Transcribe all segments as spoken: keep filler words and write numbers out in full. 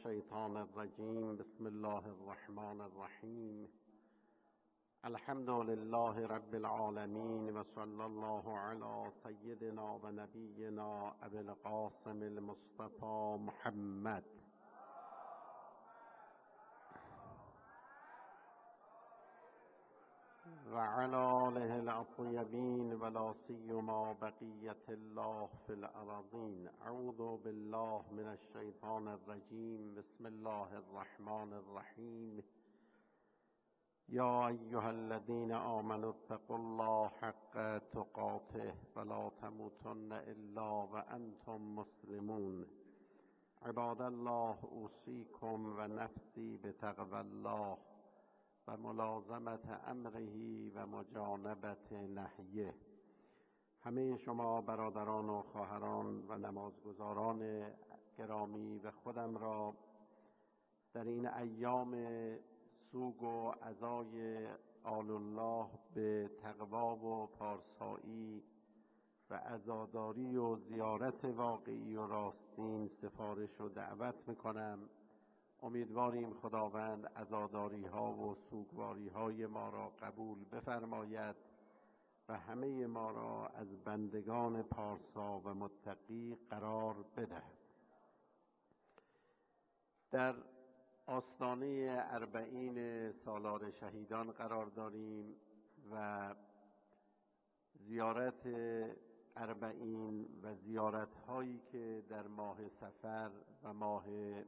الشیطان الرجیم. بسم الله الرحمن الرحیم. الحمد لله رب العالمین و صلی الله علی سیدنا و نبینا ابی القاسم المصطفى محمد. و علی آله الاطیبین و لا سیما بقیة الله فی الارضین. اعوذ بالله من الشیطان الرجیم. بسم الله الرحمن الرحیم. یا ایها الذین آمنوا اتقوا الله حق تقاته ولا تموتن الا وانتم مسلمون. عباد الله، اوصیکم و نفسی بتقوی الله و ملازمت امره و مجانبت نهیه. همه شما برادران و خواهران و نمازگزاران گرامی و خودم را در این ایام سوگ و عزای آل الله به تقوا و پارسایی و عزاداری و زیارت واقعی و راستین سفارش و دعوت میکنم. امیدواریم خداوند عزاداری ها و سوگواری های ما را قبول بفرماید و همه ما را از بندگان پارسا و متقی قرار بدهد. در آستانه اربعین سالار شهیدان قرار داریم و زیارت اربعین و زیارت هایی که در ماه صفر و ماه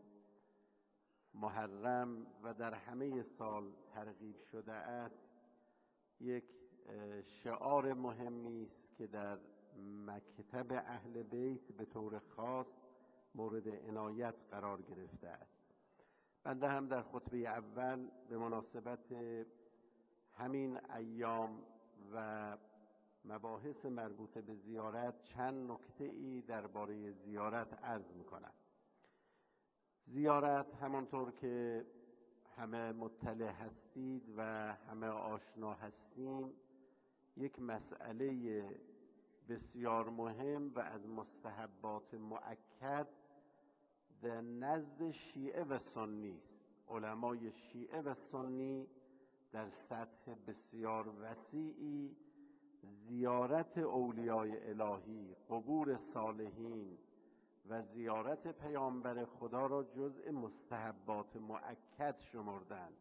محرم و در همه سال ترغیب شده است یک شعار مهمی است که در مکتب اهل بیت به طور خاص مورد عنایت قرار گرفته است. بنده هم در خطبه اول به مناسبت همین ایام و مباحث مربوط به زیارت چند نکته ای درباره زیارت عرض می‌کنم. زیارت همانطور که همه مطلع هستید و همه آشنا هستیم یک مسئله بسیار مهم و از مستحبات مؤکد در نزد شیعه و سنی است. علمای شیعه و سنی در سطح بسیار وسیعی زیارت اولیاء الهی، قبور صالحین و زیارت پیامبر خدا را جزء مستحبات مؤکد شمردند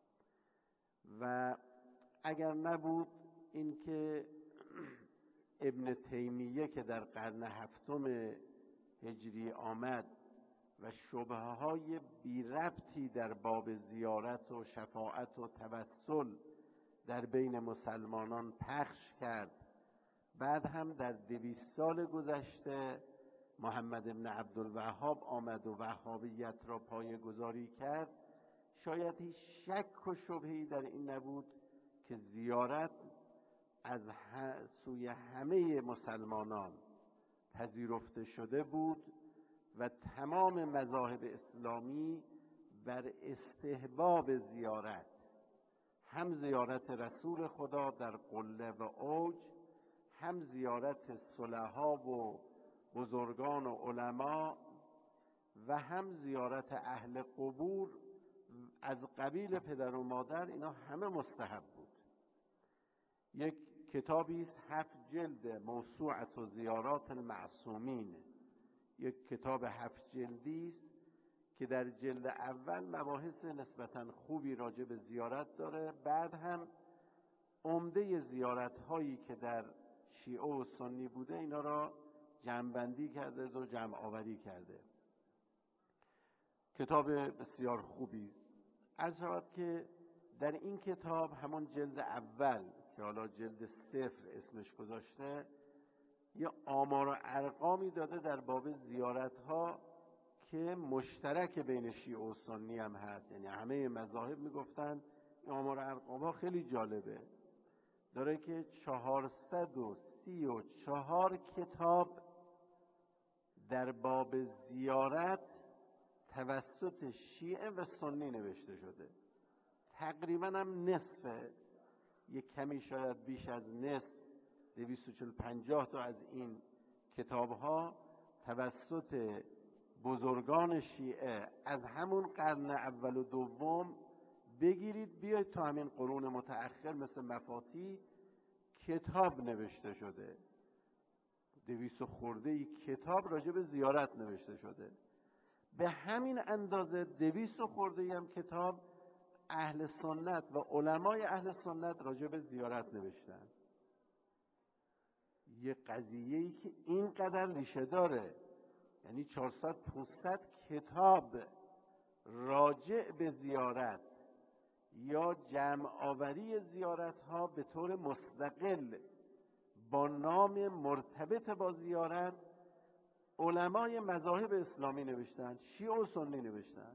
و اگر نبود اینکه ابن تیمیه که در قرن هفتم هجری آمد و شبهه های بی ربطی در باب زیارت و شفاعت و توسل در بین مسلمانان پخش کرد، بعد هم در دویست سال گذشته محمد ابن عبدالوهاب آمد و وهابیت را پایه‌گذاری کرد، شاید هیچ شک و شبهه‌ای در این نبود که زیارت از سوی همه مسلمانان پذیرفته شده بود و تمام مذاهب اسلامی بر استحباب زیارت، هم زیارت رسول خدا در قله و اوج، هم زیارت صلحا و بزرگان و علما و هم زیارت اهل قبور از قبیل پدر و مادر، اینا همه مستحب بود. یک کتابی است هفت جلد، موسوعة و زیارات المعصومین، یک کتاب هفت جلدی است که در جلد اول مباحث نسبتاً خوبی راجع به زیارت داره، بعد هم عمده زیارت هایی که در شیعه و سنی بوده اینا را جمع‌بندی کرده و جمع آوری کرده. کتاب بسیار خوبی است. عرض شود که در این کتاب همون جلد اول که حالا جلد صفر اسمش گذاشته، یه آمار و ارقامی داده در باب زیارت ها که مشترک بین شیعه و سنی هم هست، یعنی همه مذاهب میگفتن. این آمار و ارقام ها خیلی جالبه، داره که چهارصد و سی و چهار کتاب در باب زیارت توسط شیعه و سنی نوشته شده. تقریبا هم نصف، یک کمی شاید بیش از نصف، دویست و چهل پنجاه تا از این کتاب ها توسط بزرگان شیعه از همون قرن اول و دوم بگیرید بیاید تا همین قرون متأخر مثل مفاتی کتاب نوشته شده، دویست خورده ای کتاب راجع به زیارت نوشته شده. به همین اندازه دویست خورده ای هم کتاب اهل سنت و علمای اهل سنت راجع به زیارت نوشتن. یه قضیه‌ای که اینقدر ریشه داره، یعنی چهارصد پانصد کتاب راجع به زیارت یا جمع آوری زیارت ها به طور مستقل با نام مرتبط با زیارت علمای مذاهب اسلامی نوشتن، شیعه و سنی نوشتن.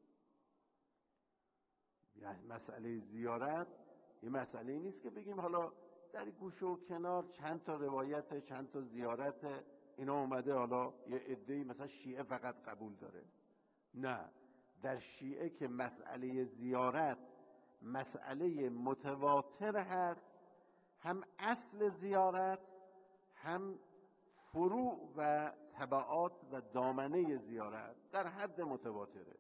مسئله زیارت یه مسئله نیست که بگیم حالا در گوشه و کنار چند تا روایت، چند تا زیارت اینا اومده، حالا یه عده‌ای مثلا شیعه فقط قبول داره. نه، در شیعه که مسئله زیارت مسئله متواتر هست، هم اصل زیارت هم فروع و تبعات و دامنه زیارت در حد متواتره.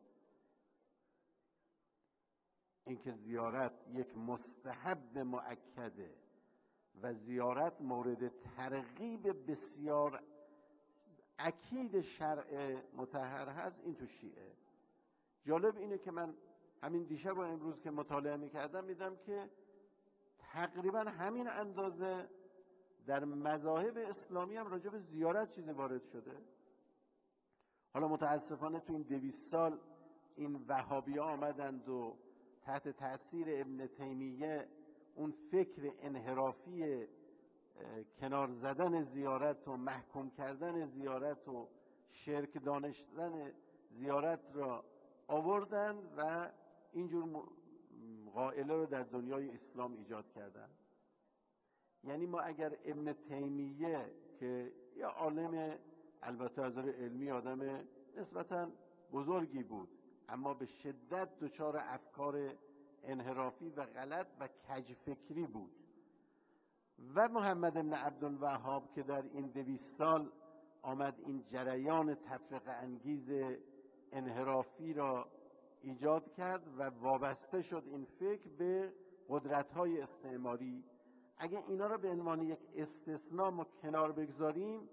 اینکه زیارت یک مستحب مؤکده و زیارت مورد ترغیب بسیار اکید شرع مطهر هست، این تو شیعه. جالب اینه که من همین دیشب و امروز که مطالعه میکردم میدم که تقریبا همین اندازه در مذاهب اسلامی هم راجع به زیارت چیزی وارد شده. حالا متاسفانه تو این دویست سال این وهابی ها آمدند و تحت تأثیر ابن تیمیه اون فکر انحرافی کنار زدن زیارت و محکوم کردن زیارت و شرک دانستن زیارت را آوردند و اینجور قائله رو در دنیای اسلام ایجاد کردن. یعنی ما اگر ابن تیمیه که یه عالم البته از نظر علمی آدم نسبتاً بزرگی بود، اما به شدت دچار افکار انحرافی و غلط و کجفکری بود، و محمد بن عبدالوهاب که در این دویست سال آمد این جریان تفرقه انگیز انحرافی را ایجاد کرد و وابسته شد این فکر به قدرت‌های استعماری. اگه اینا را به عنوان یک استثناء ما کنار بگذاریم،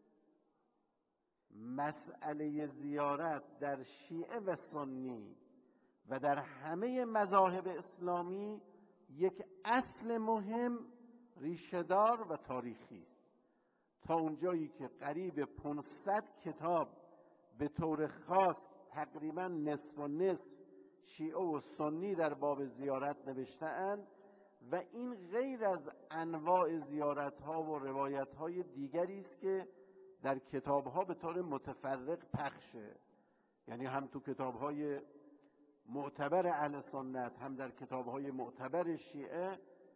مسئله زیارت در شیعه و سنی و در همه مذاهب اسلامی یک اصل مهم، ریشه‌دار و تاریخی است. تا اونجایی که قریب پانصد کتاب به طور خاص تقریبا نصف و نصف شیعه و سنی در باب زیارت نوشته‌اند و این غیر از انواع زیارت ها و روایت های دیگری است که در کتاب ها به طور متفرق پخشه، یعنی هم تو کتاب های معتبر اهل سنت هم در کتاب های معتبر شیعه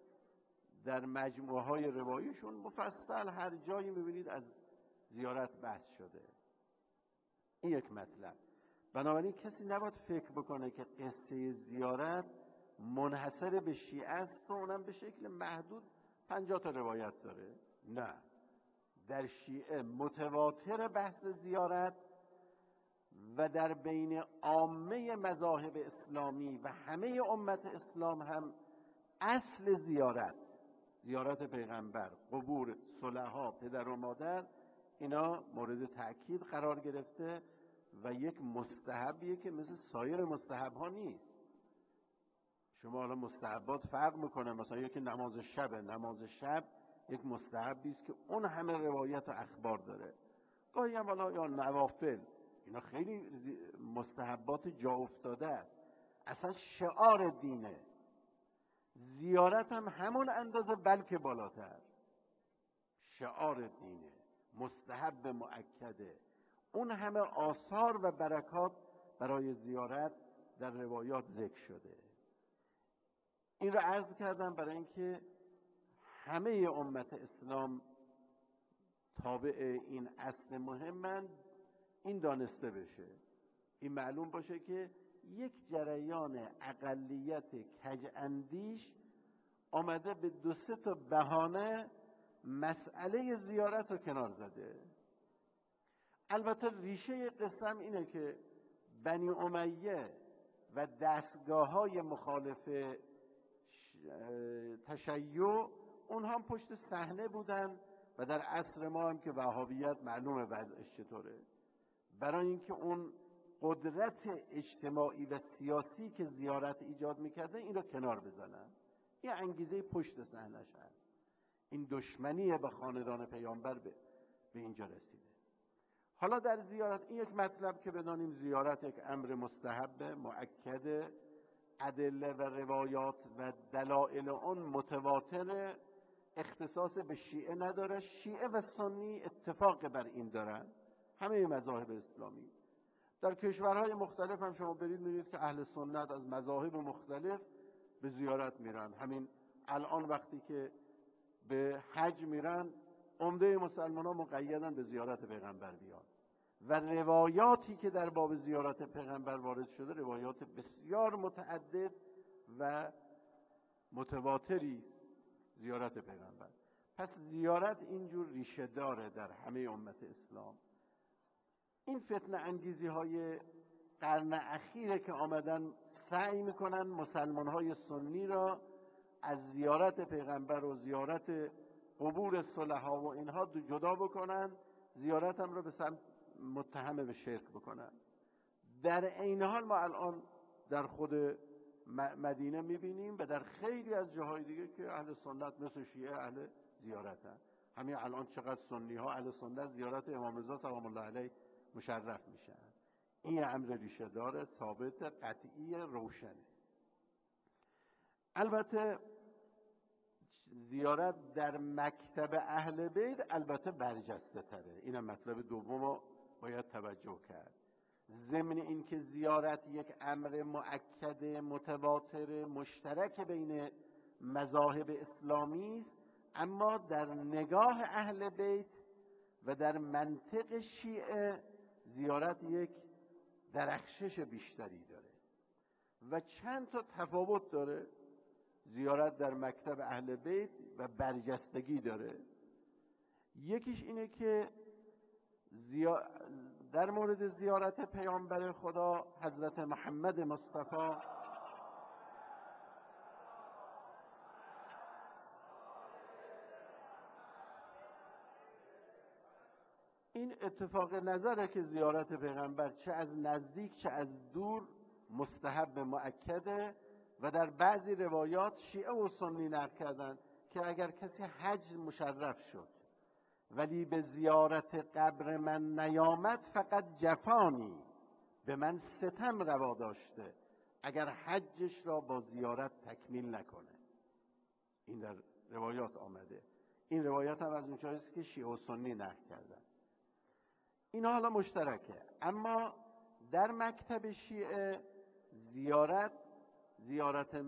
در مجموعه های رواییشون مفصل هر جایی میبینید از زیارت بحث شده. این یک مطلب. بنابراین کسی نباید فکر بکنه که قصه زیارت منحصر به شیعه است و اونم به شکل محدود پنجاه تا روایت داره. نه، در شیعه متواتر بحث زیارت و در بین عامه مذاهب اسلامی و همه امت اسلام هم اصل زیارت، زیارت پیغمبر، قبور صلحا، پدر و مادر، اینا مورد تأکید قرار گرفته و یک مستحبیه که مثل سایر مستحب ها نیست. شما حالا مستحبات فرق میکنه، مثلا یکی نماز شب، نماز شب یک مستحبی است که اون همه روایت و اخبار داره. گاهی هم حالا یا نوافل، اینا خیلی مستحبات جا افتاده است، اصلا شعار دینه. زیارت هم همون اندازه بلکه بالاتر شعار دینه، مستحب مؤکده. اون همه آثار و برکات برای زیارت در روایات ذکر شده. این رو عرض کردم برای اینکه همه امت اسلام تابع این اصل مهمن، این دانسته بشه، این معلوم باشه که یک جریان اقلیت کج اندیش آمده به دو سه تا بهانه مسئله زیارت رو کنار زده. البته ریشه قسم اینه که بنی امیه و دستگاه های مخالف تشیع اونها هم پشت صحنه بودن و در عصر ما هم که وهابیت معلومه وضعش چطوره. برای اینکه اون قدرت اجتماعی و سیاسی که زیارت ایجاد میکرده این رو کنار بزنن، این انگیزه پشت صحنه‌اش هست. این دشمنی به خاندان پیامبر به, به اینجا رسیده. حالا در زیارت این یک مطلب که بدانیم زیارت یک امر مستحب مؤکد، ادله و روایات و دلایل اون متواتر، اختصاص به شیعه نداره. شیعه و سنی اتفاق بر این دارن، همه مذاهب اسلامی. در کشورهای مختلف هم شما برید می‌بینید که اهل سنت از مذاهب مختلف به زیارت میرن. همین الان وقتی که به حج میرن عمده مسلمان ها مقیدن به زیارت پیغمبر بیان و روایاتی که در باب زیارت پیغمبر وارد شده روایات بسیار متعدد و متواتری است زیارت پیغمبر. پس زیارت اینجور ریشه داره در همه امت اسلام. این فتنه انگیزی های قرن اخیره که آمدن سعی میکنن مسلمان های سنی را از زیارت پیغمبر و زیارت قبور صلحا و اینها جدا بکنن، زیارت هم را به سمت متهم به شرک بکنن. در عین حال ما الان در خود مدینه میبینیم و در خیلی از جاهای دیگه که اهل سنت مثل شیعه اهل زیارتن. همین الان چقدر سنی ها اهل سنت زیارت امام رضا سلام الله علیه مشرف میشن. این امر ریشه داره، ثابت، قطعی، روشنه. البته زیارت در مکتب اهل بیت البته برجسته تره، اینم مطلب دوم رو باید توجه کرد. ضمن این که زیارت یک امر مؤکد متواتر مشترک بین مذاهب اسلامی است، اما در نگاه اهل بیت و در منطق شیعه زیارت یک درخشش بیشتری داره و چند تا تفاوت داره. زیارت در مکتب اهل بیت و برجستگی داره. یکیش اینه که زیا... در مورد زیارت پیامبر خدا حضرت محمد مصطفی این اتفاق نظره که زیارت پیغمبر چه از نزدیک چه از دور مستحب مؤکده و در بعضی روایات شیعه و سنی نقل کردن که اگر کسی حج مشرف شد ولی به زیارت قبر من نیامد فقط جفانی، به من ستم روا داشته اگر حجش را با زیارت تکمیل نکنه. این در روایات آمده. این روایات هم از اونجایی است که شیعه و سنی نقل کردن. اینا حالا مشترکه. اما در مکتب شیعه زیارت زیارت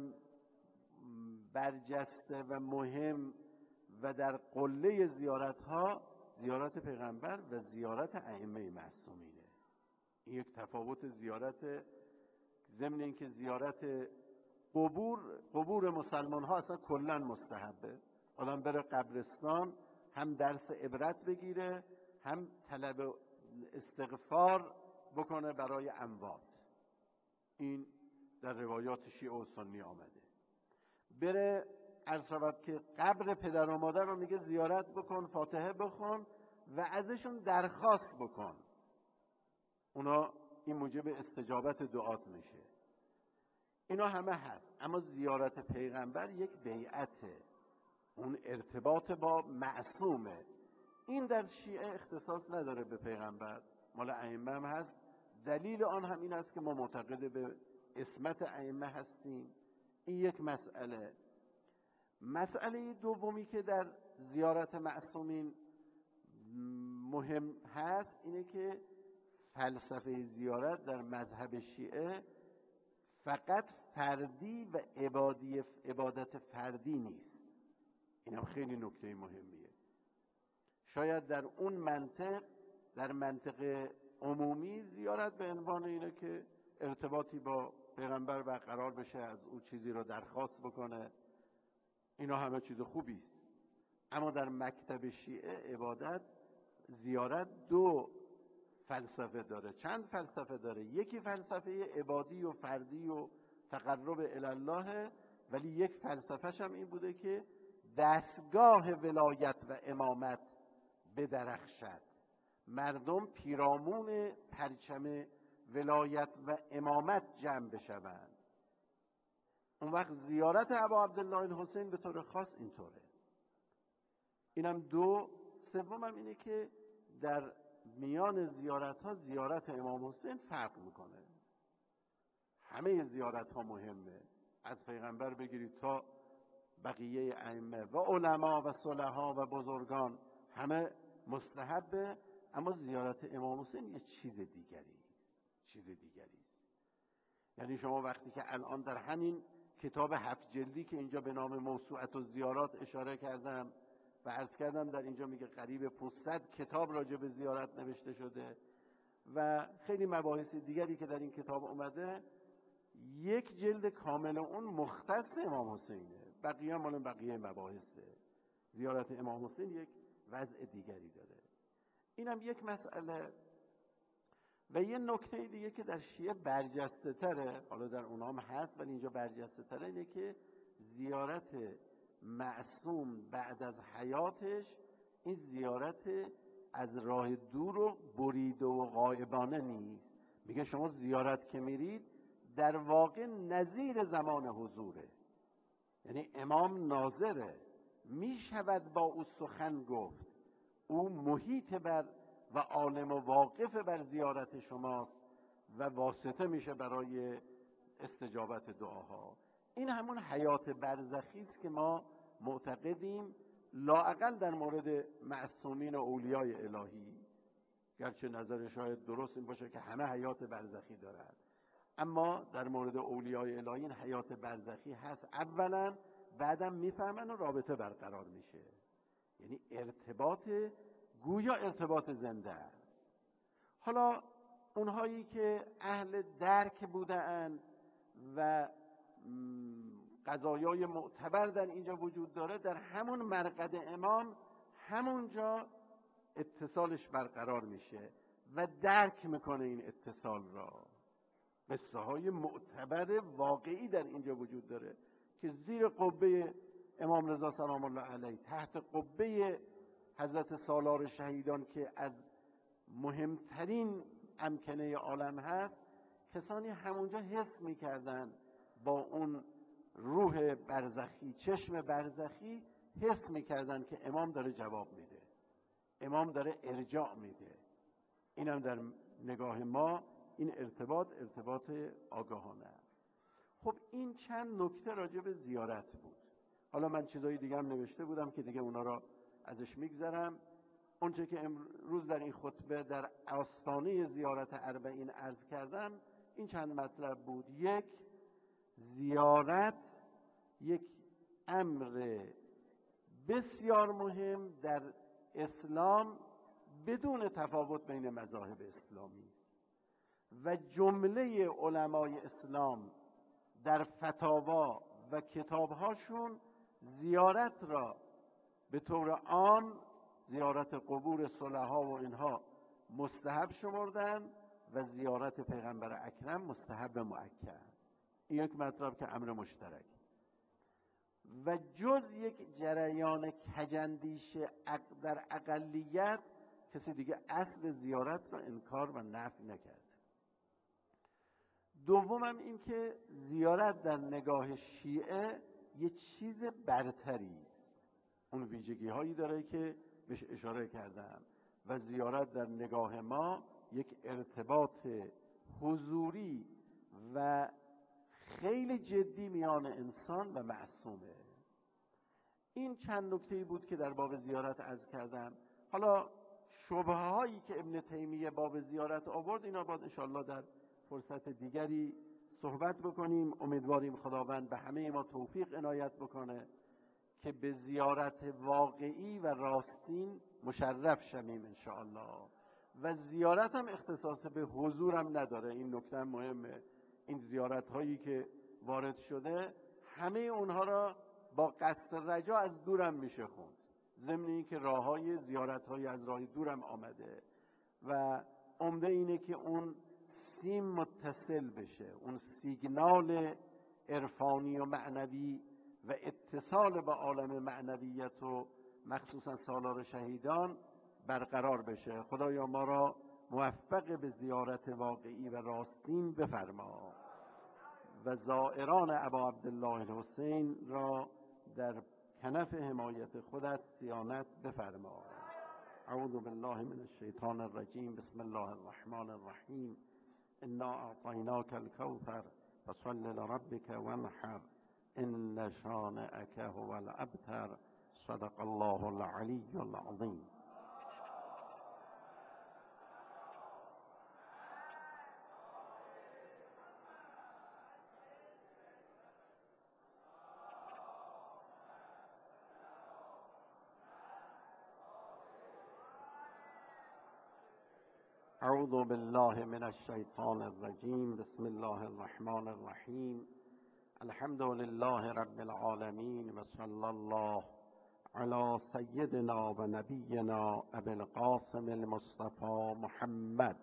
برجسته و مهم و در قله زیارت ها زیارت پیغمبر و زیارت ائمه معصومینه. این یک تفاوت زیارت. ضمن اینکه زیارت قبور قبور مسلمان ها اصلا کلا مستحبه. آدم بره قبرستان هم درس عبرت بگیره هم طلب استغفار بکنه برای اموات. این در روایات شیعه و سنی آمده. بره عرض شود که قبر پدر و مادر رو میگه زیارت بکن، فاتحه بخون و ازشون درخواست بکن، اونا این موجب استجابت دعات میشه. اینا همه هست. اما زیارت پیغمبر یک بیعته، اون ارتباط با معصومه. این در شیعه اختصاص نداره به پیغمبر، مال ائمه هم هست. دلیل آن هم این است که ما معتقد به عصمت ائمه هستیم. این یک مسئله. مسئله دومی که در زیارت معصومین مهم هست اینه که فلسفه زیارت در مذهب شیعه فقط فردی و عبادی عبادت فردی نیست. این هم خیلی نکته مهمیه. شاید در اون منطق در منطق عمومی زیارت به عنوان اینه که ارتباطی با پیغمبر برقرار بشه، از او چیزی رو درخواست بکنه، اینا همه چیز خوبی است. اما در مکتب شیعه عبادت زیارت دو فلسفه داره، چند فلسفه داره. یکی فلسفه عبادی و فردی و تقرب الی الله، ولی یک فلسفهش هم این بوده که دستگاه ولایت و امامت بدرخشد، مردم پیرامون پرچم ولایت و امامت جمع بشوند. اون وقت زیارت ابا عبدالله الحسین به طور خاص اینطوره. اینم دو. سومم اینه که در میان زیارت ها زیارت امام حسین فرق میکنه. همه زیارت ها مهمه، از پیغمبر بگیرید تا بقیه ائمه و علما و صلحا و بزرگان همه مستحبه، اما زیارت امام حسین یه چیز دیگری است، چیز دیگری است. یعنی شما وقتی که الان در همین کتاب هفت جلدی که اینجا به نام موسوعة الزیارات اشاره کردم و عرض کردم در اینجا میگه قریب پانصد کتاب راجع به زیارت نوشته شده و خیلی مباحث دیگری که در این کتاب اومده، یک جلد کامل اون مختص امام حسینه، بقیه مال بقیه مباحثه. زیارت امام حسین یک وضع دیگری داره. اینم یک مسئله. و یه نکته دیگه که در شیعه برجسته تره، حالا در اونام هست ولی اینجا برجسته تره، اینه که زیارت معصوم بعد از حیاتش این زیارت از راه دور و بریده و غایبانه نیست. میگه شما زیارت که میرید در واقع نظیر زمان حضوره، یعنی امام ناظره، میشود با او سخن گفت، او محیط بر و عالم و واقف بر زیارت شماست و واسطه میشه برای استجابت دعاها. این همون حیات برزخی است که ما معتقدیم لااقل در مورد معصومین و اولیای الهی، گرچه نظر شاید درست این باشه که همه حیات برزخی دارند، اما در مورد اولیای الهی این حیات برزخی هست اولا، بعدم میفهمن و رابطه برقرار میشه، یعنی ارتباط گویا ارتباط زنده است. حالا اونهایی که اهل درک بودند و قضایای معتبر در اینجا وجود داره، در همون مرقد امام همونجا اتصالش برقرار میشه و درک میکنه این اتصال را. قصه های معتبر واقعی در اینجا وجود داره که زیر قبه امام رضا سلام الله علیه، تحت قبه حضرت سالار شهیدان که از مهمترین امکنه عالم هست، کسانی همونجا حس میکردن با اون روح برزخی، چشم برزخی، حس میکردن که امام داره جواب میده، امام داره ارجاع میده. اینم در نگاه ما این ارتباط ارتباط آگاهانه است. خب این چند نکته راجع به زیارت بود. حالا من چیزای دیگه هم نوشته بودم که دیگه اونا را ازش میگذرم. اونچه که امروز در این خطبه در آستانه زیارت اربعین عرض کردم این چند مطلب بود. یک، زیارت یک امر بسیار مهم در اسلام بدون تفاوت بین مذاهب اسلامی است و جمله علمای اسلام در فتاوا و کتابهاشون زیارت را به طور عام، زیارت قبور صلحا و اینها مستحب شمردن و زیارت پیغمبر اکرم مستحب مؤکد. این یک مطلب که امر مشترک و جز یک جریان کجندیش در اقلیت کسی دیگه اصل زیارت را انکار و نفی نکرده. دومم این که زیارت در نگاه شیعه یه چیز برتری است، اون ویژگی هایی داره که بهش اشاره کردم و زیارت در نگاه ما یک ارتباط حضوری و خیلی جدی میان انسان و معصومه. این چند نکته‌ای بود که در باب زیارت عرض کردم. حالا شبهه هایی که ابن تیمیه باب زیارت آورد اینا باید انشاءالله در فرصت دیگری صحبت بکنیم. امیدواریم خداوند به همه ما توفیق عنایت بکنه که به زیارت واقعی و راستین مشرف شویم انشاءالله. و زیارت هم اختصاص به حضور هم نداره، این نکته مهمه. این زیارت هایی که وارد شده همه اونها را با قصد رجا از دورم میشه خوند، ضمن این که راه های زیارت های از راه دورم آمده و عمده اینه که اون سیم متصل بشه، اون سیگنال عرفانی و معنوی و اتصال با عالم معنویت و مخصوصا سالار شهیدان برقرار بشه. خدایا ما را موفق به زیارت واقعی و راستین بفرما و زائران ابا عبدالله الحسین را در کنف حمایت خودت صیانت بفرما. اعوذ بالله من الشیطان الرجیم. بسم الله الرحمن الرحیم. انا اعطیناک الکوثر فصل لربک وانحر ان شانئک هو الابتر. صدق الله العلی العظیم. اعوذ بالله من الشیطان الرجیم. بسم الله الرحمن الرحیم. الحمد لله رب العالمین و صلی الله علی سیدنا و نبینا ابی القاسم المصطفى محمد.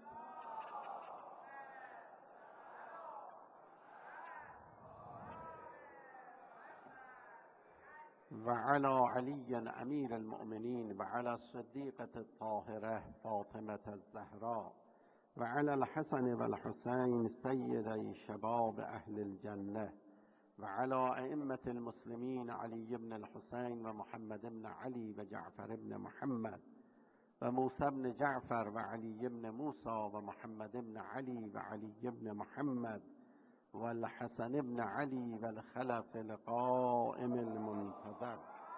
و علی علی امیر المؤمنین و علی الصدیقة الطاهرة فاطمة الزهراء و علی الحسن و الحسین سیدی شباب اهل الجنه و علی ائمة المسلمین علی بن الحسین و محمد بن علی و جعفر بن محمد و موسی بن جعفر و علی بن موسی و محمد بن علی و علی بن محمد و الحسن بن علی و الخلف القائم المنتظر.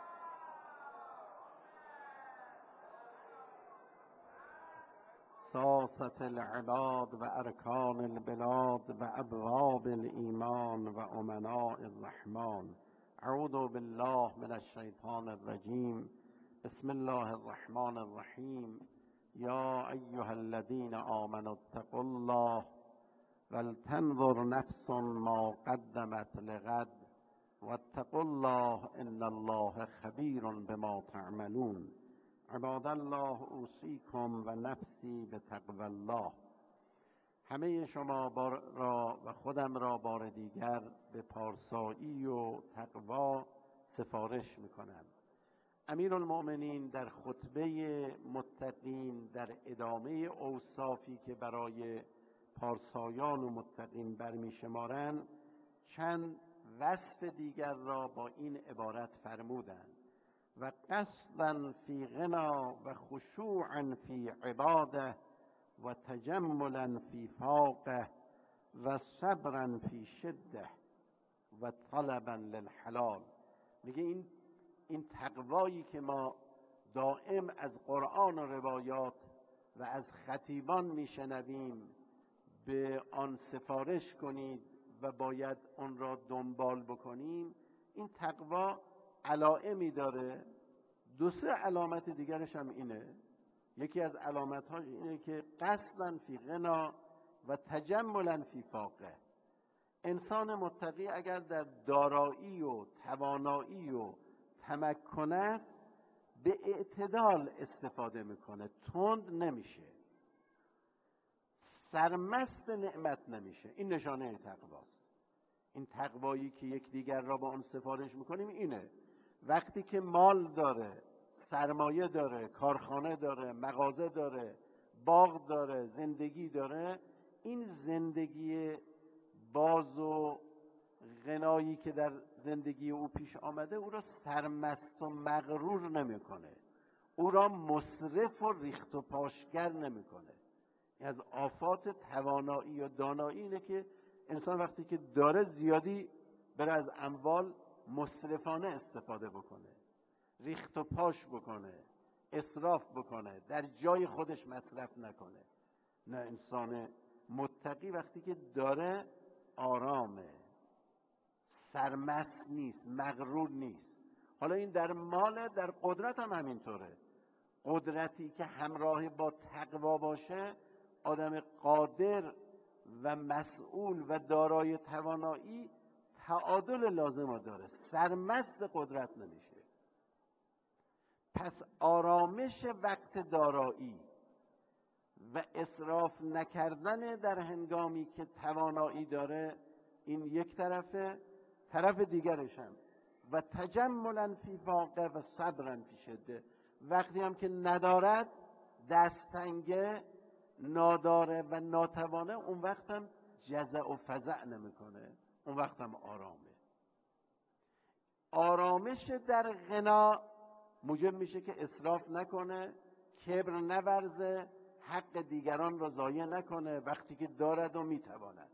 ساسة العباد و ارکان البلاد و ابواب الایمان و امناء الرحمن. اعوذ بالله من الشیطان الرجیم. بسم الله الرحمن الرحیم. یا ایها الذین آمنوا اتقوا الله ولتنظر نفس ما قدمت لغد واتقوا الله ان الله خبیر بما تعملون. عباد الله اوصیکم و نفسی بتقوی الله. همه شما را و خودم را بار دیگر به پارسایی و تقوا سفارش میکنم. امیرالمؤمنین در خطبه متقین در ادامه اوصافی که برای پارسایان و متقین برمی شمارند چند وصف دیگر را با این عبارت فرمودند: و قصدا فی غنا و خشوعا فی عباده و تجملا فی فاقه و صبرا فی شده و طلبا للحلال. میگه این این تقوایی که ما دائم از قرآن و روایات و از خطیبان میشنویم به آن سفارش کنید و باید آن را دنبال بکنیم، این تقوا علائمی داره. دو سه علامت دیگرش هم اینه. یکی از علامت‌هاش اینه که قصداً فی غنا و تجملاً فی فاقه. انسان متقی اگر در دارایی و توانایی و تمکن است به اعتدال استفاده میکنه، تند نمیشه، سرمست نعمت نمیشه. این نشانه تقواست. این تقوایی که یک دیگر را با آن سفارش میکنیم اینه: وقتی که مال داره، سرمایه داره، کارخانه داره، مغازه داره، باغ داره، زندگی داره، این زندگی باز و غنایی که در زندگی او پیش آمده او را سرمست و مغرور نمیکنه، او را مسرف و ریخت و پاشگر نمیکنه. از آفات توانایی و دانایی اینه که انسان وقتی که داره زیادی بره از اموال مسرفانه استفاده بکنه، ریخت و پاش بکنه، اسراف بکنه، در جای خودش مصرف نکنه. نه، انسان متقی وقتی که داره آرامه، سرمست نیست، مغرور نیست. حالا این در مال، در قدرت هم همینطوره. قدرتی که همراه با تقوا باشه، آدم قادر و مسئول و دارای توانایی تعادل لازم رو داره، سرمست قدرت نمیشه. پس آرامش وقت دارایی و اسراف نکردن در هنگامی که توانایی داره، این یک طرفه. طرف دیگرش هم و تجملا فی فاقه و صبرا فی شده، وقتی هم که ندارد، دستنگه، ناداره و ناتوانه، اون وقت هم جزع و فزع نمیکنه، اون وقت هم آرامه. آرامش در غنا موجب میشه که اسراف نکنه، کبر نورزه، حق دیگران را ضایع نکنه وقتی که دارد و میتواند.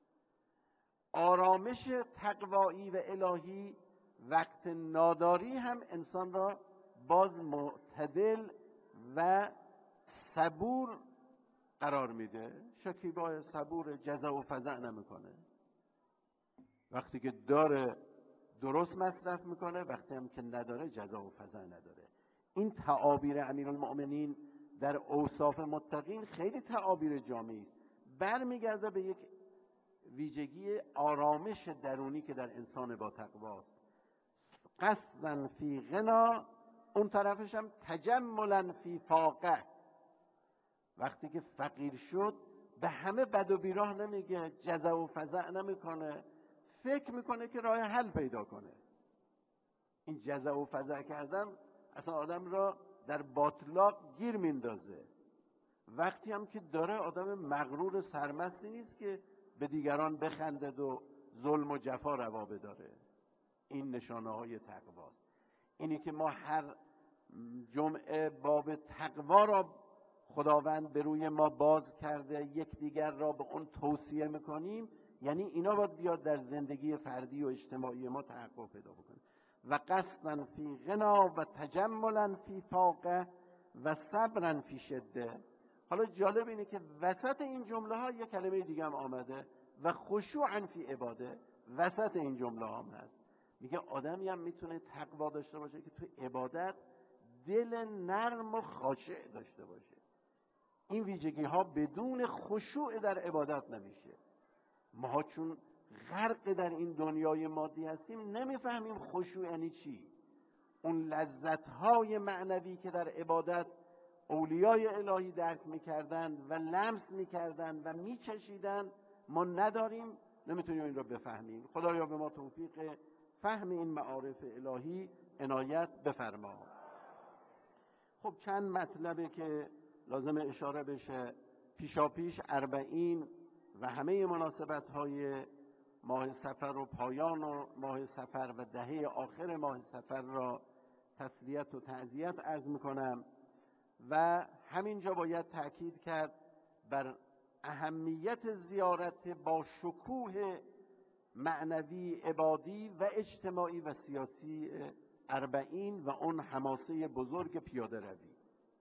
آرامش تقوایی و الهی وقت ناداری هم انسان را باز معتدل و صبور قرار میده. شکیبای صبور، جزع و فزع نمیکنه. وقتی که داره درست مصرف میکنه، وقتی هم که نداره جزع و فزع نداره. این تعابیر امیرالمؤمنین در اوصاف متقین خیلی تعابیر جامعی است. برمیگرده به یک ویژگی آرامش درونی که در انسان با تقواست. قصدن فی غنا، اون طرفش هم تجملا فی فاقه. وقتی که فقیر شد به همه بد و بیراه نمیگه، جزع و فزع نمیکنه، فکر میکنه که راه حل پیدا کنه. این جزع و فزع کردن اصلا آدم را در باطلاق گیر میندازه. وقتی هم که داره، آدم مغرور سرمستی نیست که به دیگران بخندد و ظلم و جفا روا بداره. این نشانه های تقواست. اینی که ما هر جمعه باب تقوا را خداوند به روی ما باز کرده، یکدیگر را به اون توصیه میکنیم، یعنی اینا باید بیاد در زندگی فردی و اجتماعی ما تحقق پیدا بکنه. و قصدن فی غنا و تجملا فی فاقه و صبرا فی شده. حالا جالب اینه که وسط این جمله ها یک کلمه دیگه هم آمده، و خشوعا فی عباده. وسط این جمله ها هم هست، میگه آدمی هم میتونه تقوا داشته باشه که تو عبادت دل نرم و خاشع داشته باشه. این ویژگی ها بدون خشوع در عبادت نمیشه. ما چون غرق در این دنیای مادی هستیم، نمیفهمیم خشوع یعنی چی. اون لذت های معنوی که در عبادت اولیای الهی درک میکردند و لمس میکردند و میچشیدند، ما نداریم، نمیتونیم این رو بفهمیم. خدایا به ما توفیق فهم این معارف الهی عنایت بفرما. خب چند مطلبه که لازم اشاره بشه. پیشا پیش اربعین و همه مناسبت های ماه صفر و پایان و ماه صفر و دهه آخر ماه صفر را تسلیت و تعزیت عرض میکنم و همینجا باید تأکید کرد بر اهمیت زیارت با شکوه معنوی، عبادی و اجتماعی و سیاسی اربعین و اون حماسه بزرگ پیاده روی.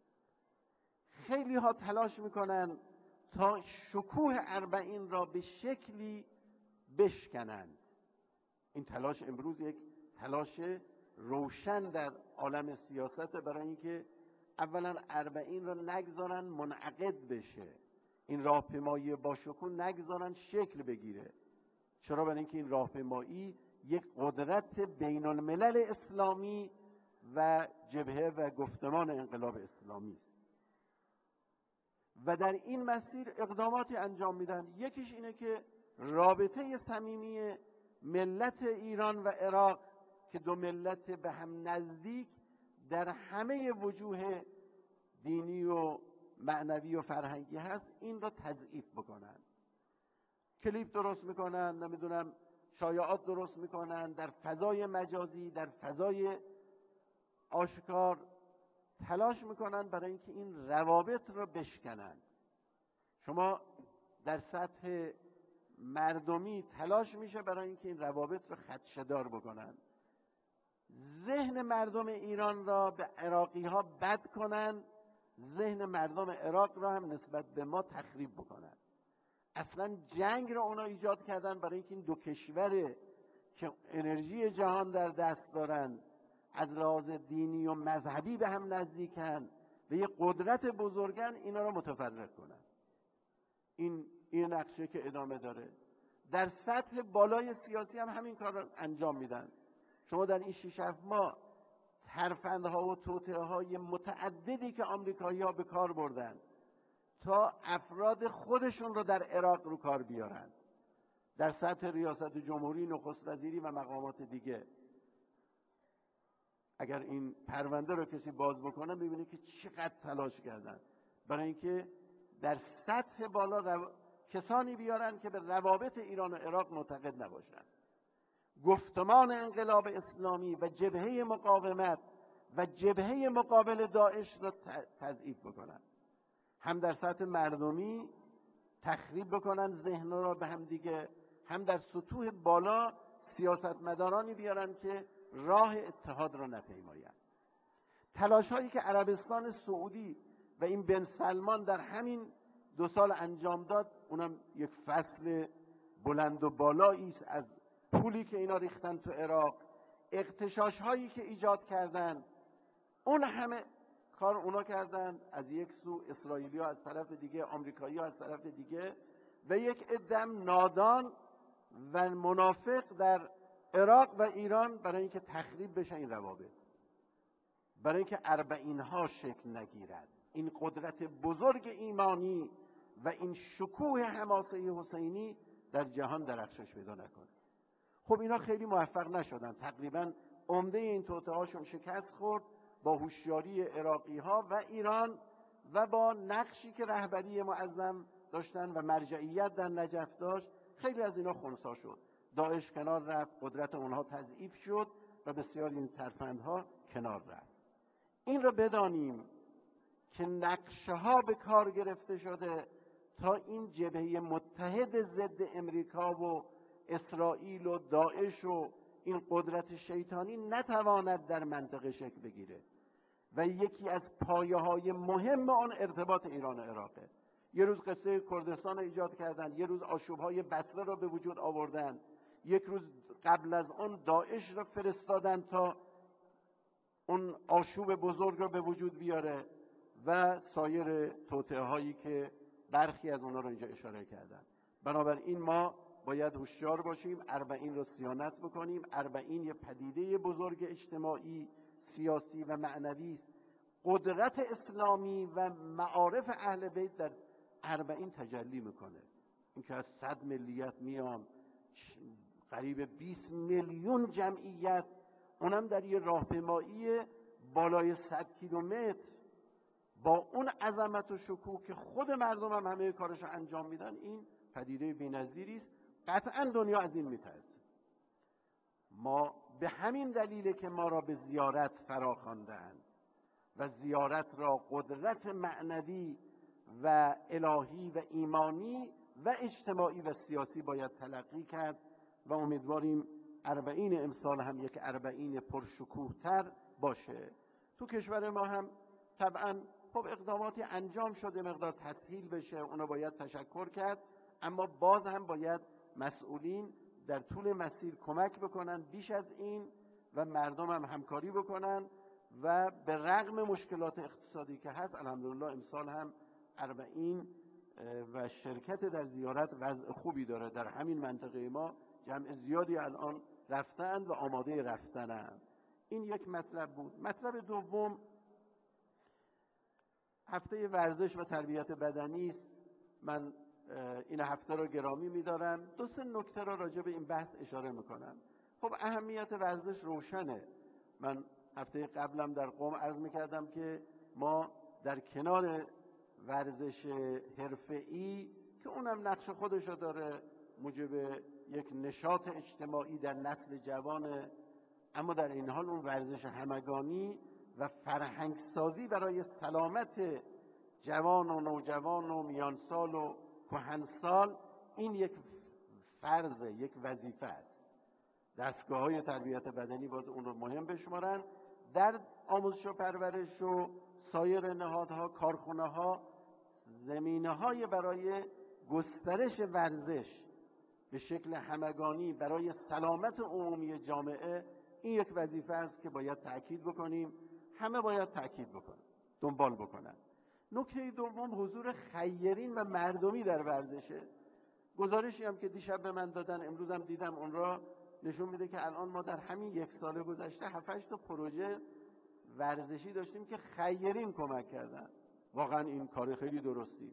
خیلی ها تلاش میکنن تا شکوه اربعین را به شکلی بشکنند. این تلاش امروز یک تلاش روشن در عالم سیاست، برای اینکه اولا اربعین را نگذارن منعقد بشه، این راهپیمایی با شکوه نگذارن شکل بگیره. چرا؟ برای اینکه این راهپیمایی یک قدرت بین الملل اسلامی و جبهه و گفتمان انقلاب اسلامی است و در این مسیر اقداماتی انجام میدن. یکیش اینه که رابطه صمیمی ملت ایران و عراق که دو ملت به هم نزدیک در همه وجوه دینی و معنوی و فرهنگی هست، این را تضعیف بکنن. کلیپ درست میکنن، نمیدونم شایعات درست میکنن، در فضای مجازی، در فضای آشکار تلاش میکنن برای اینکه این روابط رو بشکنن. شما در سطح مردمی تلاش میشه برای اینکه این روابط رو خدشه‌دار بکنن، ذهن مردم ایران را به عراقی ها بد کنن، ذهن مردم عراق را هم نسبت به ما تخریب بکنن. اصلا جنگ رو اونا ایجاد کردن برای اینکه این دو کشور که انرژی جهان در دست دارن، از لحاظ دینی و مذهبی به هم نزدیکن و یه قدرت بزرگن، اینا رو متفرق کنن. این این نقشه که ادامه داره. در سطح بالای سیاسی هم همین کار رو انجام میدن. شما در این شش هفت ماه ترفندها و توطئه‌های متعددی که آمریکایی‌ها به کار بردن تا افراد خودشون رو در عراق رو کار بیارن، در سطح ریاست جمهوری، نخست وزیری و مقامات دیگه. اگر این پرونده رو کسی باز بکنه ببینه که چقدر تلاش کردن برای اینکه در سطح بالا رو... کسانی بیارن که به روابط ایران و عراق معتقد نباشن. گفتمان انقلاب اسلامی و جبهه مقاومت و جبهه مقابل داعش را تضعیف بکنن، هم در سطح مردمی تخریب بکنن ذهن را به هم دیگه، هم در سطوح بالا سیاستمدارانی بیارن که راه اتحاد را نپیمایند. تلاش هایی که عربستان سعودی و این بن سلمان در همین دو سال انجام داد، اونم یک فصل بلند و بالایی است از پولی که اینا ریختن تو عراق، اغتشاش هایی که ایجاد کردن، اون همه کار اونا کردن. از یک سو اسرائیلی ها از طرف دیگه، آمریکایی ها از طرف دیگه، و یک عدم نادان و منافق در عراق و ایران برای اینکه تخریب بشه این روابط، برای اینکه اربعین ها شکل نگیرد، این قدرت بزرگ ایمانی و این شکوه حماسه حسینی در جهان درخشش پیدا نکنه. خب اینا خیلی موفق نشدن، تقریبا عمده این توطئه هاشون شکست خورد با هوشیاری عراقی ها و ایران و با نقشی که رهبری معظم داشتن و مرجعیت در نجف داشت. خیلی از اینا خنثی شد، داعش کنار رفت، قدرت اونها تضعیف شد و بسیار این ترفندها کنار رفت. این رو بدانیم که نقشه ها به کار گرفته شده تا این جبهه متحد ضد امریکا و اسرائیل و داعش و این قدرت شیطانی نتواند در منطقه شکل بگیره. و یکی از پایه های مهم آن ارتباط ایران و عراقه. یه روز قصه کردستان رو ایجاد کردن، یه روز آشوب های بصره را به وجود آوردن، یک روز قبل از اون داعش را فرستادن تا اون آشوب بزرگ را به وجود بیاره و سایر توطئه هایی که برخی از اونها رو اینجا اشاره کردن. بنابراین ما باید هوشیار باشیم، اربعین رو صیانت بکنیم. اربعین یه پدیده بزرگ اجتماعی، سیاسی و معنوی است. قدرت اسلامی و معارف اهل بیت در اربعین تجلی میکنه. اینکه از صد ملیت میان، قریب بیست میلیون جمعیت، اونم در یه راهپیمایی بالای صد کیلومتر، با اون عظمت و شکوه که خود مردم هم همه کارش انجام میدن، این پدیده بی‌نظیری است. قطعا دنیا از این میترسه. ما به همین دلیله که ما را به زیارت فراخواندند و زیارت را قدرت معنوی و الهی و ایمانی و اجتماعی و سیاسی باید تلقی کرد و امیدواریم اربعین امسال هم یک اربعین پرشکوه تر باشه. تو کشور ما هم طبعا خب اقداماتی انجام شده، مقدار تسهیل بشه، اونو باید تشکر کرد، اما باز هم باید مسئولین در طول مسیر کمک بکنن بیش از این و مردم هم همکاری بکنن و به رغم مشکلات اقتصادی که هست، الحمدلله امسال هم اربعین و شرکت در زیارت وضع خوبی داره. در همین منطقه ما جمع زیادی الان رفتند و آماده رفتنند. این یک مطلب بود. مطلب دوم هفته ورزش و تربیت بدنی است. من این هفته رو گرامی می‌دارم. دو سه نکته را راجع به این بحث اشاره میکنم. خب اهمیت ورزش روشنه. من هفته قبلم در قم عرض میکردم که ما در کنار ورزش حرفه‌ای که اونم نقش خودش رو داره، موجب یک نشاط اجتماعی در نسل جوانه، اما در این حال اون ورزش همگانی و فرهنگسازی برای سلامت جوان و نوجوان و میانسال و کهنسال، این یک فرضه، یک وظیفه است. دستگاه های تربیت بدنی باید اون رو مهم بشمارن. در آموزش و پرورش و سایر نهادها، کارخانه ها، زمینه های برای گسترش ورزش به شکل همگانی برای سلامت عمومی جامعه، این یک وظیفه است که باید تأکید بکنیم. همه باید تأکید بکنن، دنبال بکنن. نکته دوم حضور خیرین و مردمی در ورزشه. گزارشی هم که دیشب به من دادن، امروز هم دیدم اون را، نشون میده که الان ما در همین یک سال گذشته هفت هشت تا پروژه ورزشی داشتیم که خیرین کمک کردن. واقعا این کار خیلی درستی است.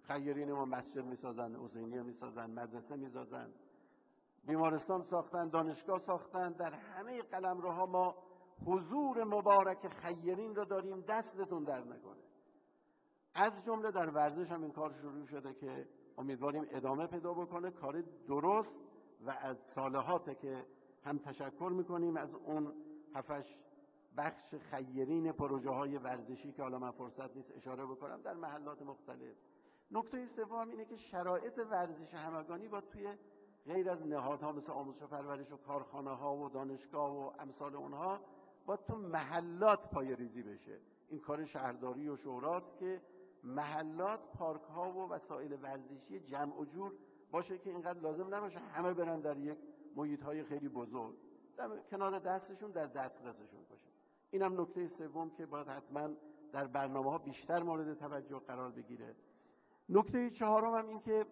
خیرین ما مسجد میسازن، حسینیه میسازن، مدرسه میسازن، بیمارستان ساختن، دانشگاه ساختن. در همه قلمروها ما حضور مبارک خیرین رو داریم، دستتون در نکنه. از جمله در ورزش هم این کار شروع شده که امیدواریم ادامه پیدا بکنه. کار درست و از صالحاته که هم تشکر میکنیم از اون هفتش بخش خیرین پروژه های ورزشی که حالا من فرصت نیست اشاره بکنم در محلات مختلف. نکته سوم اینه که شرایط ورزش همگانی با توی غیر از نهادها مثل آموزش و پرورش و کارخانه ها و دانشگاه و امثال اونها با تو محلات پای ریزی بشه. این کار شهرداری و شوراست که محلات پارک ها و وسایل ورزشی جمع و جور باشه که اینقدر لازم نباشه همه برن در یک محیط های خیلی بزرگ، در کنار دستشون در دسترسشون باشه. اینم نکته سوم که باید حتما در برنامه ها بیشتر مورد توجه قرار بگیره. نکته چهارم هم این که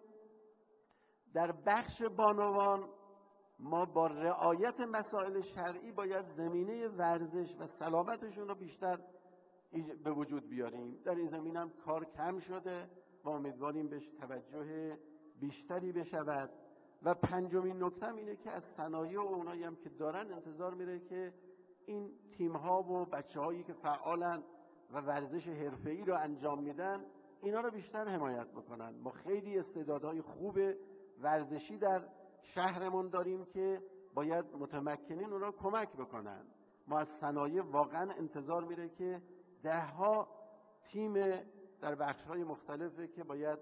در بخش بانوان ما با رعایت مسائل شرعی باید زمینه ورزش و سلامتشون رو بیشتر به وجود بیاریم. در این زمینه هم کار کم شده و امیدواریم بهش توجه بیشتری بشود. و پنجمین نکته اینه که از صنایع و اونایی هم که دارن انتظار میره که این تیم‌ها و بچه‌هایی که فعالن و ورزش حرفه‌ای رو انجام میدن اینا رو بیشتر حمایت بکنن. ما خیلی استعدادهای خوب ورزشی در شهرمون داریم که باید متمکنین اونا کمک بکنن. ما از صنایع واقعا انتظار میره که ده ها تیم در بخش‌های مختلفه که باید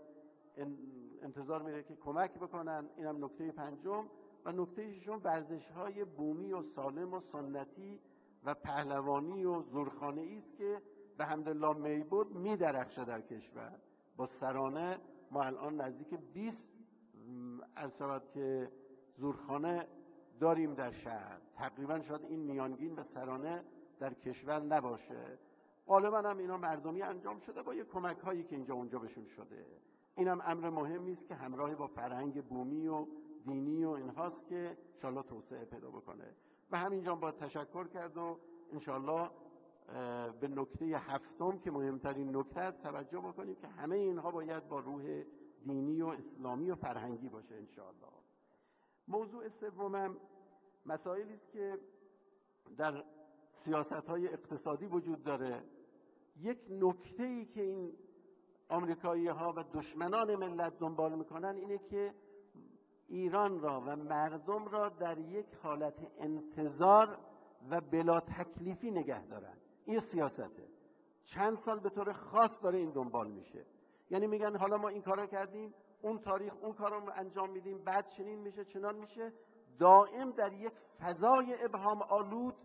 انتظار میره که کمک بکنن. اینم نکته پنجم. و نکته ششم ورزش‌های بومی و سالم و سنتی و پهلوانی و زورخانه‌ای است که به حمدالله میبود میدرخشه در کشور. با سرانه ما الان نزدیک بیست عرض شود که زورخانه داریم در شهر. تقریبا شاید این میانگین و سرانه در کشور نباشه. غالبا هم اینا مردمی انجام شده با یه کمک هایی که اینجا اونجا بهشون شده. اینم امر مهمی است که همراه با فرهنگ بومی و دینی و اینهاست که انشالله توسعه پیدا بکنه. و همینجا با تشکر کرد و انشالله به نکته هفتم که مهمترین نکته است توجه بکنیم که همه اینها باید با روح دینی و اسلامی و فرهنگی باشه انشالله. موضوع سومم مسائلی است که در سیاست‌های اقتصادی وجود داره. یک نکته‌ای که این آمریکایی‌ها و دشمنان ملت دنبال میکنن اینه که ایران را و مردم را در یک حالت انتظار و بلا تکلیفی نگه دارن. این سیاسته. چند سال به طور خاص داره این دنبال میشه. یعنی میگن حالا ما این کارو کردیم، اون تاریخ اون کارو انجام میدیم، بعد چنین میشه چنان میشه. دائم در یک فضای ابهام آلود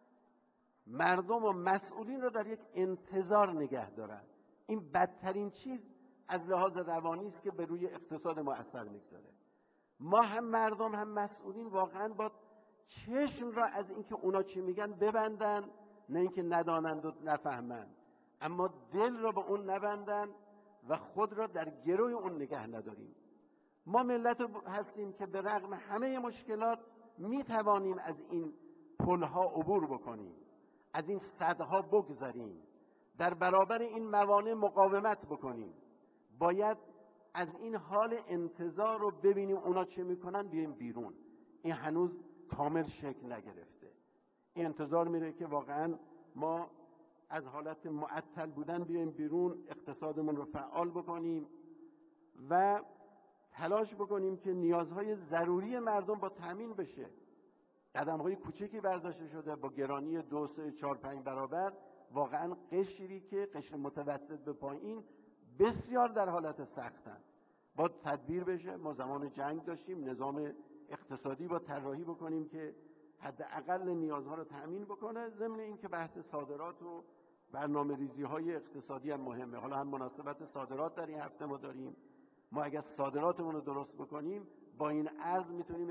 مردم و مسئولین رو در یک انتظار نگه دارن. این بدترین چیز از لحاظ روانی است که به روی اقتصاد ما اثر میگذاره. ما هم مردم هم مسئولین واقعا با چشم را از اینکه اونا چی میگن ببندن، نه اینکه ندانند و نفهمند، اما دل را به اون نبندن و خود را در گروی اون نگه نداریم. ما ملت هستیم که به رغم همه مشکلات میتوانیم از این پلها عبور بکنیم، از این سدها بگذریم، در برابر این موانع مقاومت بکنیم. باید از این حال انتظار رو ببینیم اونا چه میکنن بیایم بیرون. این هنوز کامل شکل نگرفته. این انتظار میره که واقعا ما از حالت معطل بودن بیایم بیرون، اقتصادمون رو فعال بکنیم و تلاش بکنیم که نیازهای ضروری مردم با تامین بشه. قدم‌های کوچکی برداشته شده با گرانی دو سه چهار پنج برابر. واقعا قشری که قشر متوسط به پایین بسیار در حالت سختن، با تدبیر بشه. ما زمان جنگ داشتیم، نظام اقتصادی با طراحی بکنیم که حداقل نیازها رو تأمین بکنه. ضمن این که بحث صادرات و برنامه ریزی های اقتصادی هم مهمه. حالا هم مناسبت صادرات در این هفته ما داریم. ما اگر صادراتمون رو درست بکنیم با این ارز میتونیم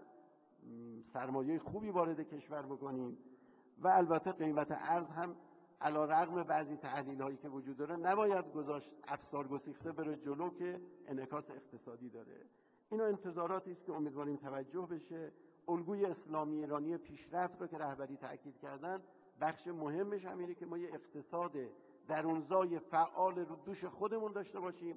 سرمایه خوبی وارد کشور بکنیم و البته قیمت ارز هم علی رغم بعضی تحلیل هایی که وجود داره نباید گذاشت افسار گسیخته بره جلو که انعکاس اقتصادی داره. اینا انتظاراتی است که امیدواریم توجه بشه. الگوی اسلامی ایرانی پیشرفت رو که رهبری تاکید کردن، بخش مهمش همینه که ما یه اقتصاد درونزای فعال رو دوش خودمون داشته باشیم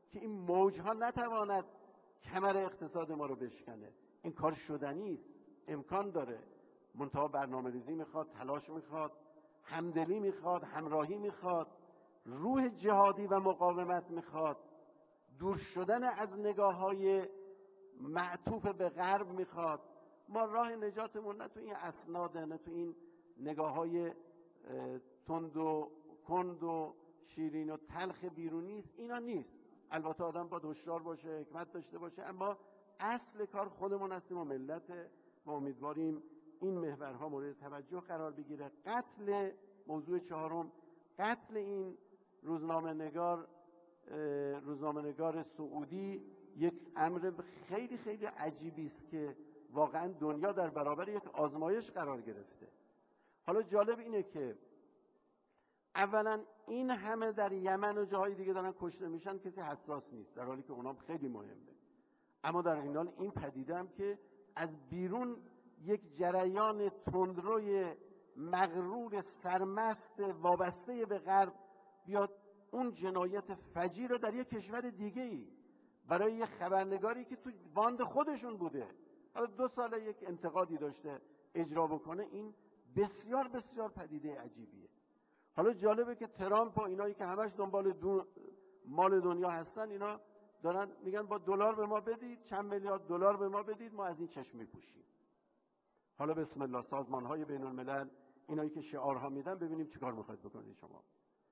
که این موجها نتواند کمر اقتصاد ما رو بشکنه. این کار شدنی است، امکان داره، منتها برنامه ریزی میخواد، تلاش میخواد، همدلی میخواد، همراهی میخواد، روح جهادی و مقاومت میخواد، دور شدن از نگاه های معطوف به غرب میخواد. ما راه نجاتمون نه تو این اسناده، نه تو این نگاه های تند و کند و شیرین و تلخ بیرونی است. اینا نیست. البته آدم باید هوشیار باشه، حکمت داشته باشه، اما اصل کار خودمون هستیم و ملت. ما امیدواریم این محورها مورد توجه قرار بگیره. قتل موضوع چهارم، قتل این روزنامه نگار روزنامه نگار سعودی یک امر خیلی خیلی عجیبی است که واقعا دنیا در برابر یک آزمایش قرار گرفته. حالا جالب اینه که اولا این همه در یمن و جاهای دیگه دارن کشته میشن، کسی حساس نیست، در حالی که اونام خیلی مهمه. اما در این حال این پدیده هم که از بیرون یک جریان تندروی مغرور سرمست وابسته به غرب بیاد اون جنایت فجیع رو در یک کشور دیگه ای برای یک خبرنگاری که تو باند خودشون بوده، حالا دو سال یک انتقادی داشته، اجرا بکنه، این بسیار بسیار پدیده عجیبیه. حالا جالبه که ترامپ و اینایی که همش دنبال دو مال دنیا هستن، اینا دارن میگن با دلار به ما بدید، چند میلیارد دلار به ما بدید، ما از این چشم میپوشیم. حالا بسم الله، سازمان‌های بین الملل، اینایی که شعارها میدن، ببینیم چیکار میخواید بکنید شما.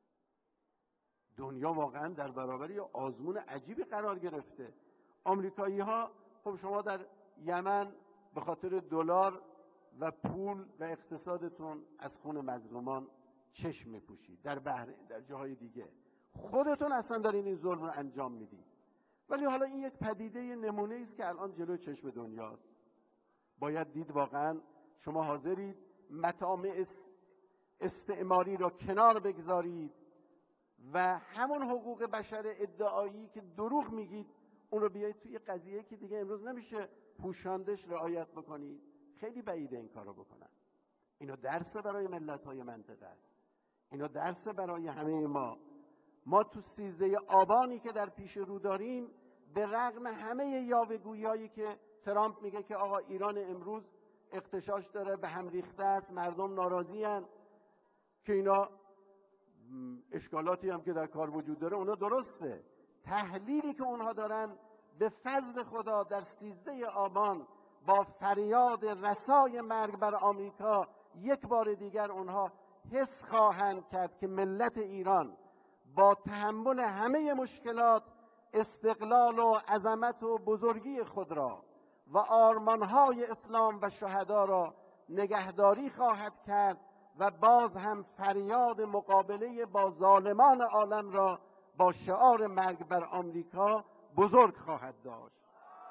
دنیا واقعا در برابر یه آزمون عجیبی قرار گرفته. آمریکایی‌ها، خب شما در یمن به خاطر دلار و پول و اقتصادتون از خون مظلومان چشم میپوشید، در بحرین، در جاهای دیگه خودتون اصلا دارین این ظلم رو انجام میدید. ولی حالا این یک پدیده نمونه است که الان جلوی چشم دنیاست. باید دید واقعا شما حاضرید مطامع استعماری را کنار بگذارید و همون حقوق بشر ادعایی که دروغ میگید اون رو بیایید توی قضیه که دیگه امروز نمیشه پوشاندش رعایت بکنید. خیلی بعیده این کار رو بکنن. اینا درس برای ملت‌های منطقه است. اینا درس برای همه ما. ما تو سیزده آبانی که در پیش رو داریم، به رغم همه یاوه‌گویی‌هایی که ترامپ میگه که آقا ایران امروز اغتشاش داره، به هم ریخته است، مردم ناراضی هستند، که اینا اشکالاتی هم که در کار وجود داره اونا درسته، تحلیلی که اونها دارن به فضل خدا در سیزده آبان با فریاد رسای مرگ بر آمریکا یک بار دیگر اونها حس خواهند کرد که ملت ایران با تحمل همه مشکلات استقلال و عظمت و بزرگی خود را و آرمانهای اسلام و شهدا را نگهداری خواهد کرد و باز هم فریاد مقابله با ظالمان عالم را با شعار مرگ بر آمریکا بزرگ خواهد داشت.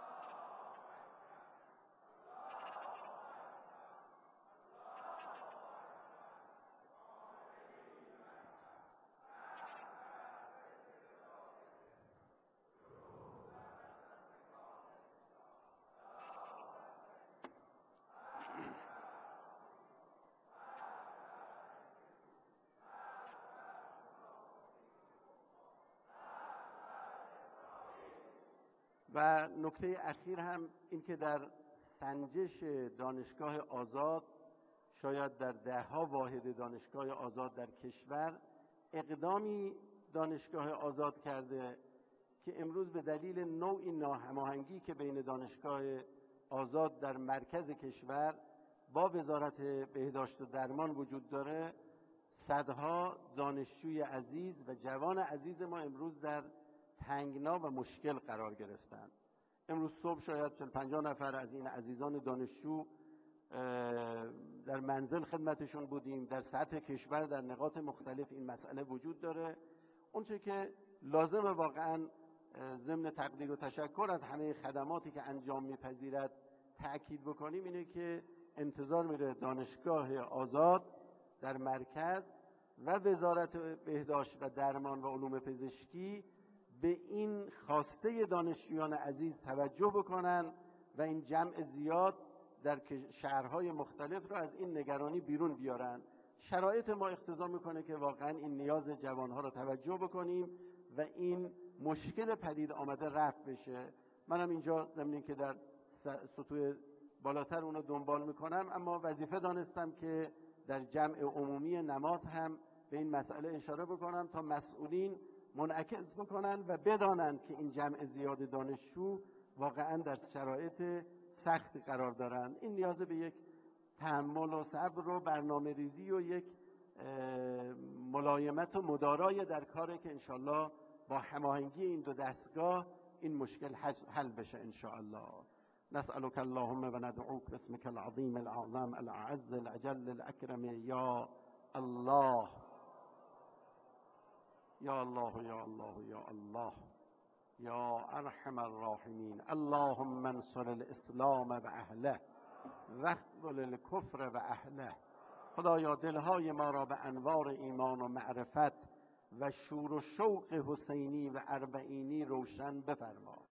و نکته اخیر هم این که در سنجش دانشگاه آزاد، شاید در ده ها واحد دانشگاه آزاد در کشور، اقدامی دانشگاه آزاد کرده که امروز به دلیل نوعی ناهماهنگی که بین دانشگاه آزاد در مرکز کشور با وزارت بهداشت و درمان وجود داره، صدها دانشجوی عزیز و جوان عزیز ما امروز در تنگنا و مشکل قرار گرفتن. امروز صبح شاید چند پنجاه نفر از این عزیزان دانشجو در منزل خدمتشون بودیم. در سطح کشور در نقاط مختلف این مسئله وجود داره. اونچه که لازمه واقعا ضمن تقدیر و تشکر از همه خدماتی که انجام میپذیرد تأکید بکنیم اینه که انتظار میره دانشگاه آزاد در مرکز و وزارت بهداشت و درمان و علوم پزشکی به این خواسته دانشجویان عزیز توجه بکنن و این جمع زیاد در شهرهای مختلف را از این نگرانی بیرون بیارن. شرایط ما اقتضا میکنه که واقعا این نیاز جوانها را توجه بکنیم و این مشکل پدید آمده رفع بشه. منم اینجا ضمن که در سطوح بالاتر اونو دنبال میکنم، اما وظیفه دانستم که در جمع عمومی نماز هم به این مسئله اشاره بکنم تا مسئولین منعکس بکنن و بدانند که این جمع زیاد دانشجو واقعا در شرایط سخت قرار دارن. این نیاز به یک تحمل و صبر و برنامه ریزی و یک ملایمت و مدارای در کاره که انشالله با هماهنگی این دو دستگاه این مشکل حل بشه انشاءالله. نسألك اللهم و ندعوك باسمك العظیم الأعظم الأعز الأجل الأكرم یا الله یا الله یا الله یا الله یا ارحم الراحمین. اللهم انصر الاسلام و اهله واخذل الکفر و اهله. خدایا دلهای ما را به انوار ایمان و معرفت و شور و شوق حسینی و اربعینی روشن بفرما.